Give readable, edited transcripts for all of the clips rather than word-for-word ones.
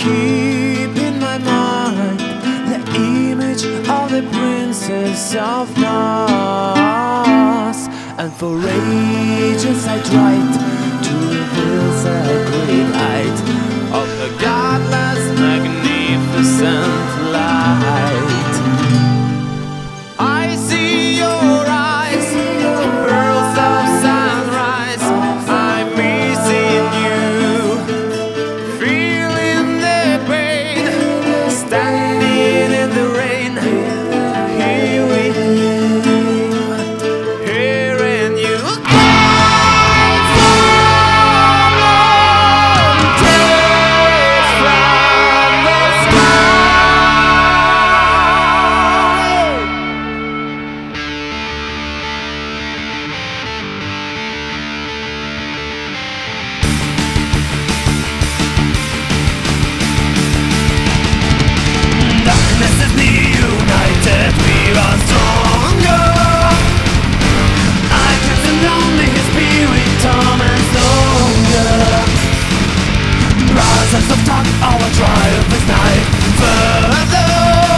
keep in my mind the image of the Princess of Mars. And for ages I tried to reveal the great height of the godless magnificent light. I see your eyes, pearls of sunrise. I'm missing you, feeling the pain, standing in the rain, here with you, hearing you cry from tears from the sky. Darkness is united, we are stronger. I can only his spirit torments longer. Brothers of dark, our triumph is nigh further.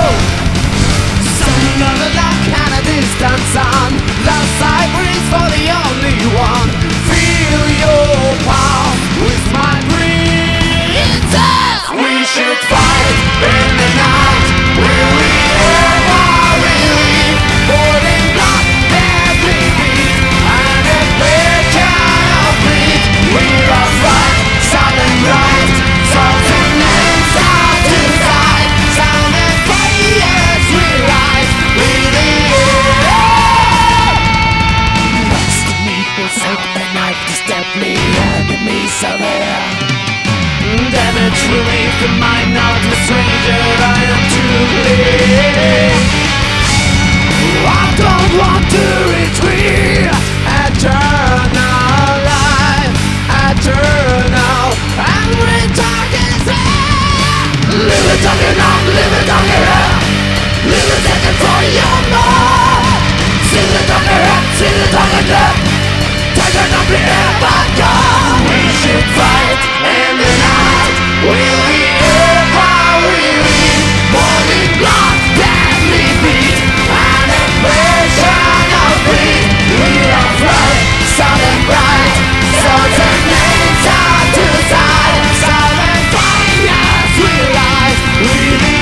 Song of the dark and a distant sun, the sirens for the only one. Feel your power with my princess. We should fight in the night. Will we ever relieve? Boiling blood, every beat, and a vision of breed. We are bright, silent bright, souls and names out to side. Sound and fires we rise with the air. Next to me will sink the knife to step me, enemies are there. Damage relief the mind, not the stranger I am to live. I don't want to retreat. Eternal life, eternal, and return is here. Live it on your arm, live it on your head. Live it second for your mind. Sing it on your head, sing it on your neck. Take it up the air, but God, we should fight in the night. Will we ever relieve? Morning blood, deadly beat, and a vision of greed. We are bright, sun and bright, swords and names are to side. Silent fires we rise with the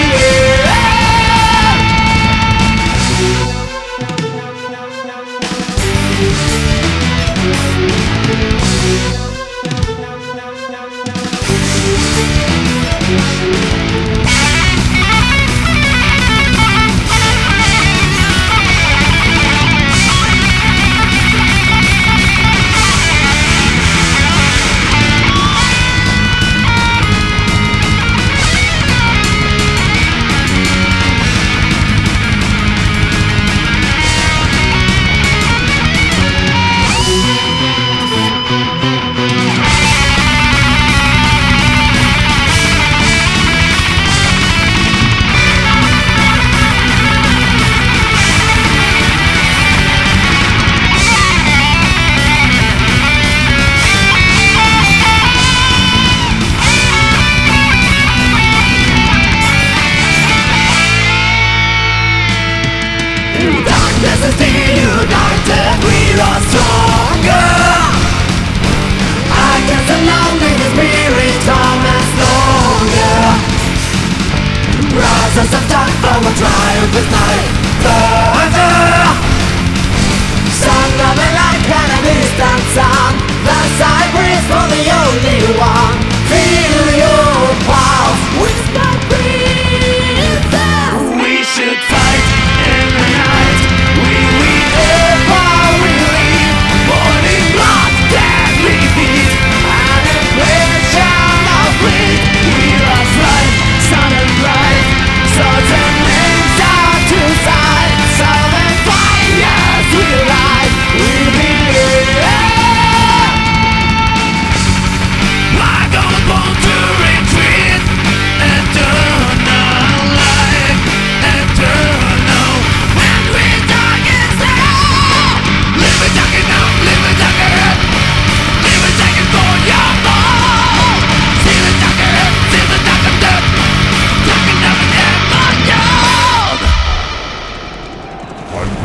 air.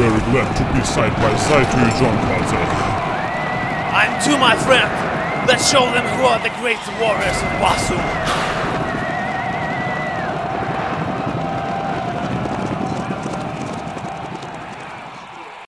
very glad to be side by side to you, John Carter. I'm too, my friend. Let's show them who are the great warriors of Wasum.